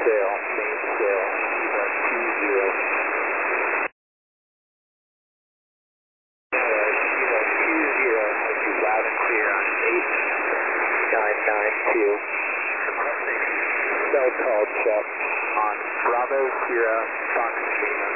mainsail, Shiba 20. Shiba 20, has you loud and clear on 8992. Requesting cell call check on Bravo Sierra Fox Lima.